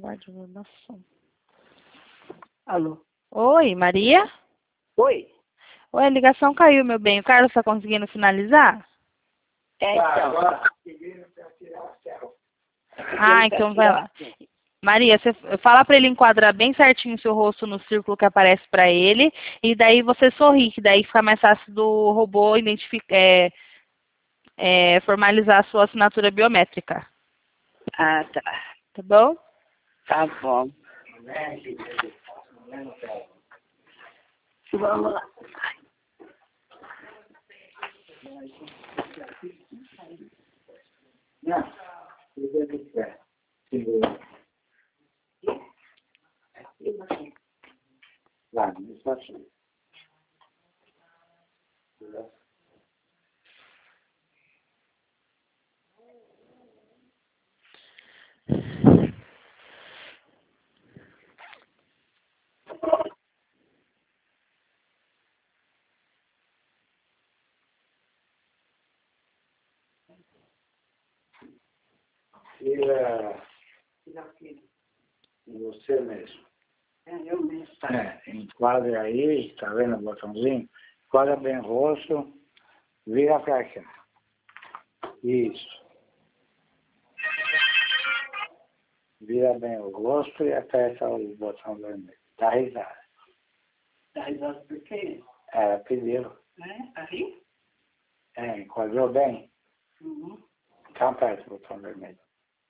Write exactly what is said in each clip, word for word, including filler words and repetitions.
Guarda-divulgação. Alô? Oi, Maria? Oi? Oi, a ligação caiu, meu bem. O Carlos está conseguindo finalizar? É, então. Ah, então vai lá. Maria, você fala para ele enquadrar bem certinho o seu rosto no círculo que aparece para ele, e daí você sorri, que daí fica mais fácil do robô identificar, é, é, formalizar a sua assinatura biométrica. Ah, tá. Tá bom? Tá bom. Vamos lá. Não, lá, no espaço. Tira você mesmo. É, eu mesmo. Tá. É, enquadre aí, tá vendo o botãozinho? Enquadra bem o rosto, vira pra cá. Isso. Vira bem o rosto e aperta o botão vermelho. Dá risada. Dá risada por quê? É, pediu. É, aí? É, enquadrou bem? Uhum. Então aperta o botão vermelho.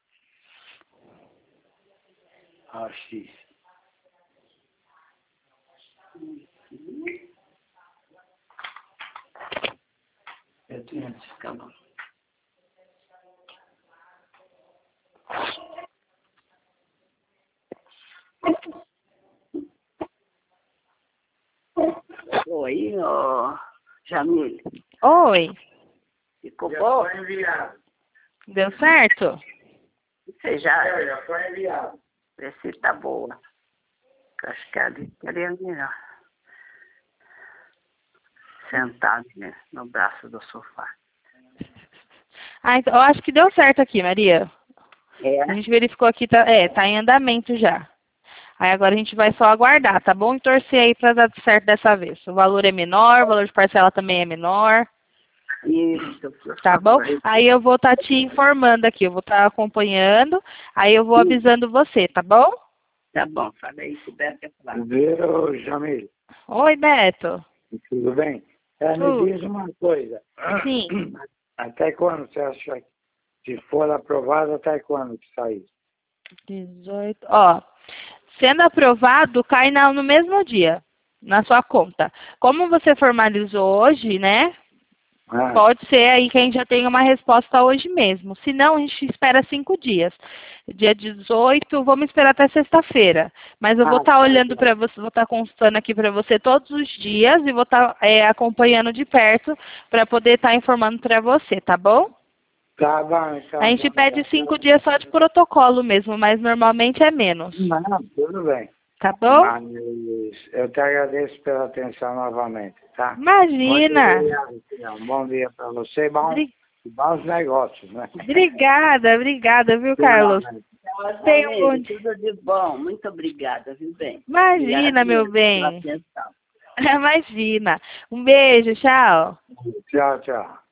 Ó, o X. Uhum. Eu tinha de ficar bom. Oi, ô Jamile. Oi, Ficou Já bom? foi enviado. deu certo? Você já É, já foi enviado. vê se tá boa. Acho que ali seria melhor. Sentado, né, no braço do sofá. Ah, então, eu acho que deu certo aqui, Maria. É? A gente verificou aqui, tá, é, tá em andamento já. Aí agora a gente vai só aguardar, tá bom? E torcer aí para dar certo dessa vez. O valor é menor, o valor de parcela também é menor. Isso, por Tá bom? favor. Aí eu vou estar te informando aqui, eu vou estar acompanhando, aí eu vou avisando você, tá bom? Tá bom, fala aí se der pra falar. Viu, Jamil? Oi, Beto. Tudo bem? É, me Tudo. diz uma coisa. Sim. Até quando você acha que, se for aprovado, até quando que sai? dezoito. Ó, sendo aprovado, cai na- no mesmo dia, na sua conta. Como você formalizou hoje, né? Ah, Pode ser aí que a gente já tenha uma resposta hoje mesmo. Se não, a gente espera cinco dias. Dia dezoito, vamos esperar até sexta-feira. Mas eu vou ah, estar tá, olhando tá. para você, vou estar consultando aqui para você todos os dias e vou estar é, acompanhando de perto para poder estar informando para você, tá bom? Tá bom, então, A gente Jamil. pede cinco dias só de protocolo mesmo, mas normalmente é menos. Não, tudo bem. Tá bom? Mas eu te agradeço pela atenção novamente, tá? Muito Imagina! obrigado, senhor. Um bom dia para você, bom, Obri- bons negócios, né? Obrigada, obrigada, viu, Carlos? Finalmente. Tenha um bom Jamile, dia. tudo de bom. Muito obrigada, viu, bem? Imagina, Obrigada meu mesmo pela bem. atenção. Imagina. Um beijo, tchau. Tchau, tchau.